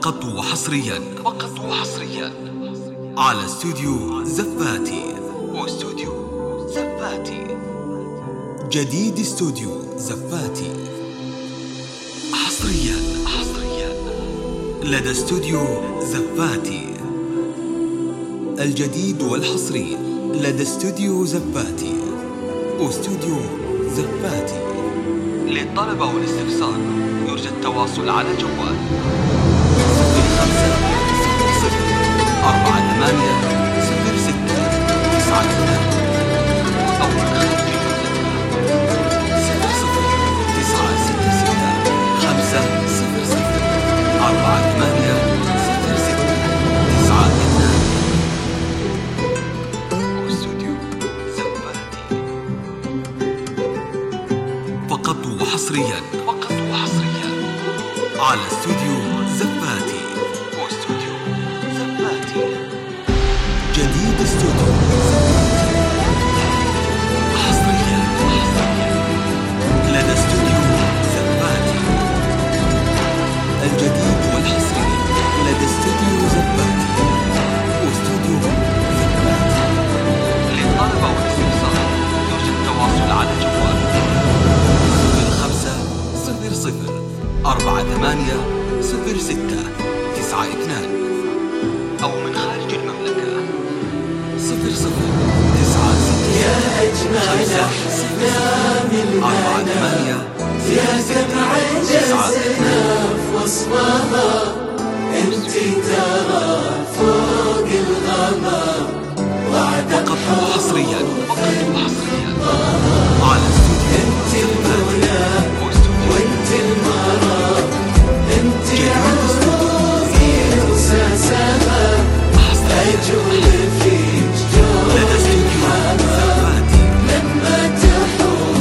فقط وحصريا على استوديو زفاتي. جديد استوديو زفاتي حصريا لدى استوديو زفاتي. الجديد والحصري لدى استوديو زفاتي واستوديو زفاتي. للطلب والاستفسار يرجى التواصل على جوال 05-48-06-92 أو من خارج واستوديو زفاتي. فقط وحصريا على استوديو زفاتي واستوديو زفاتي. جديد استوديو زفاتي حصريا لدى استوديو زفاتي. الجديد والحصري لدى استوديو زفاتي واستوديو زفاتي. للطلب والاستفسار يرجى التواصل على جوال 05-48-06-92 أو من خارج المملكة 00-9-6 يا أجمل أحلام المنى يا دمع جزنا في وصفها أنت ترى فوق الغمام وعدك حصريا على استوديو أنت المنى وأنت المرام أنت عروسي وساسها أجول فيك جول الحمام لما تحوم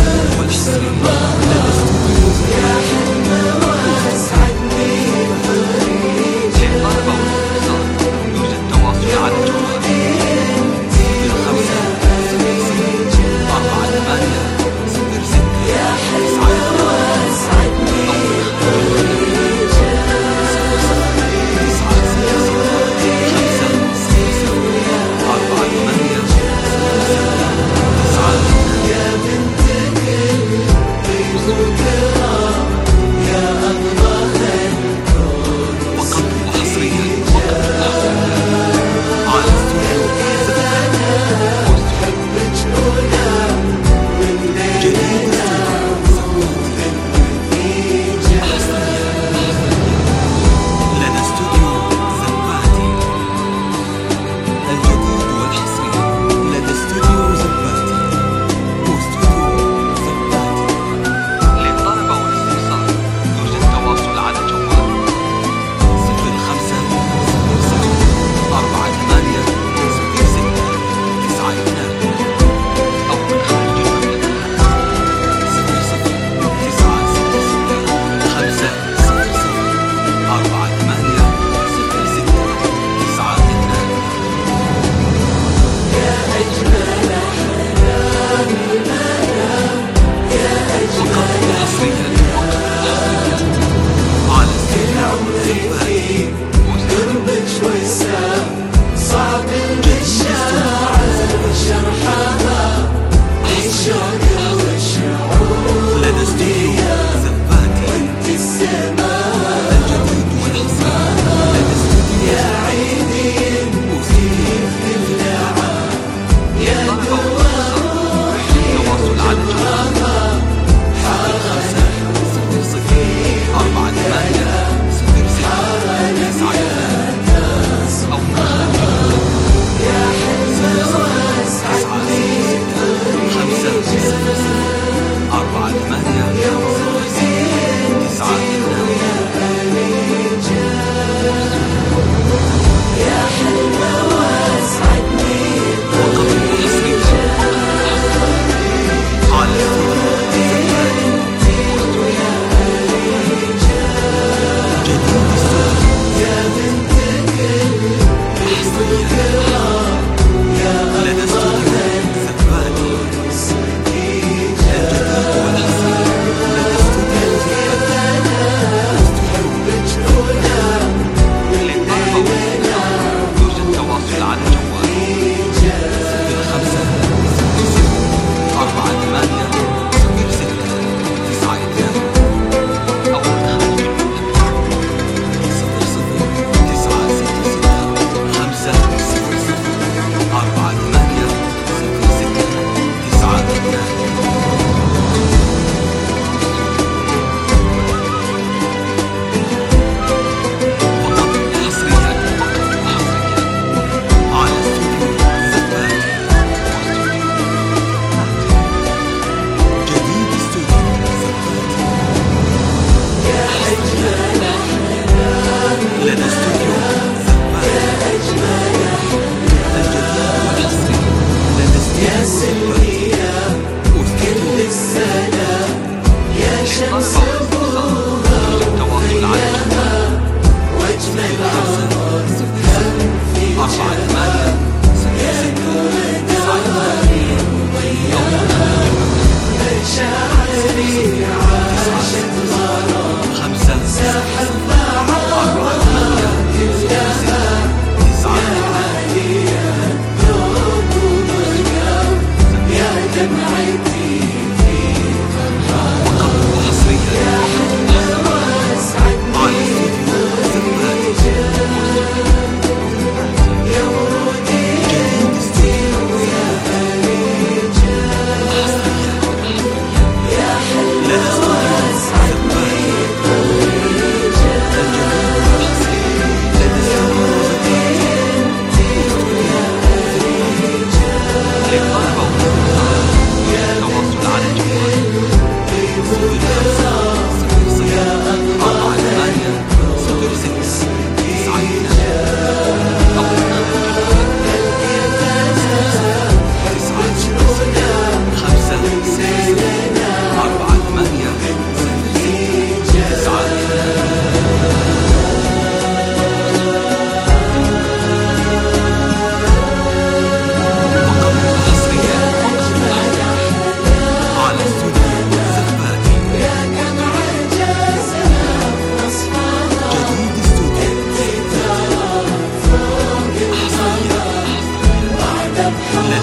يا حلمة واسعدني بطريق للطلب والاستفسار يرجى التواصل على جوال 05-48-06-92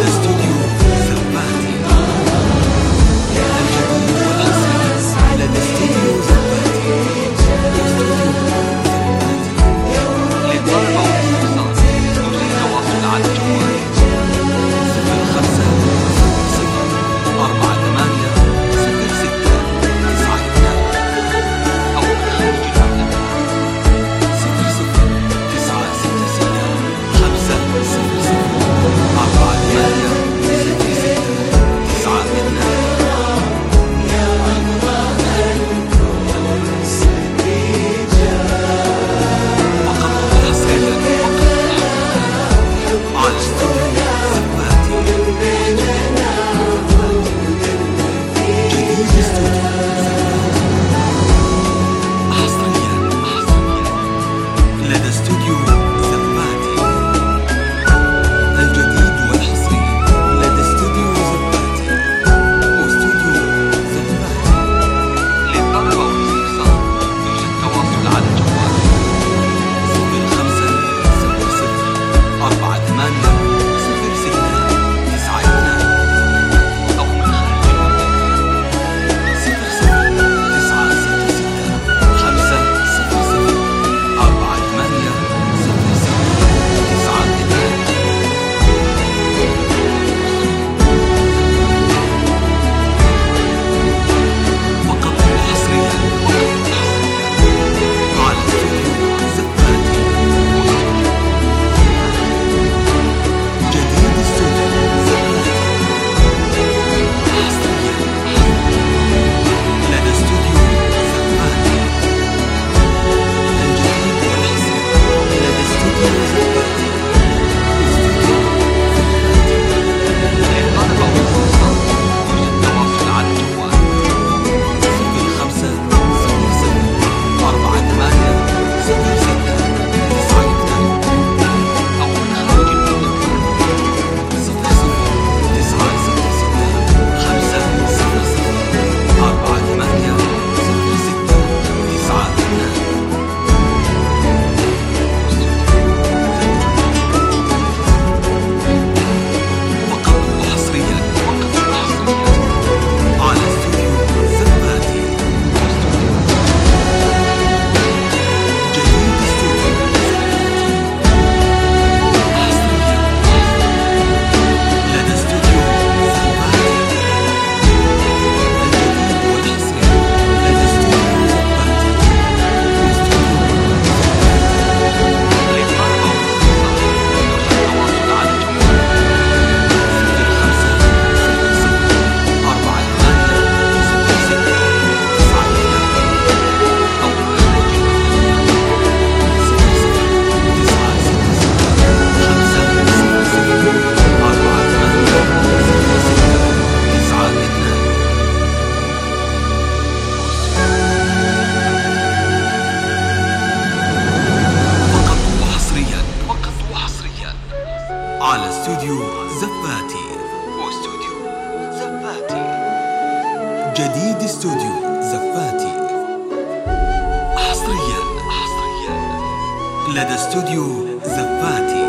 لدى استوديو زباتي. الجديد والأصلي لدى استوديو زباتي. للطلبة والاستفسار يرجى التواصل على الجوال 05480692 أو من خارج المملكة لدى استوديو زفاتي.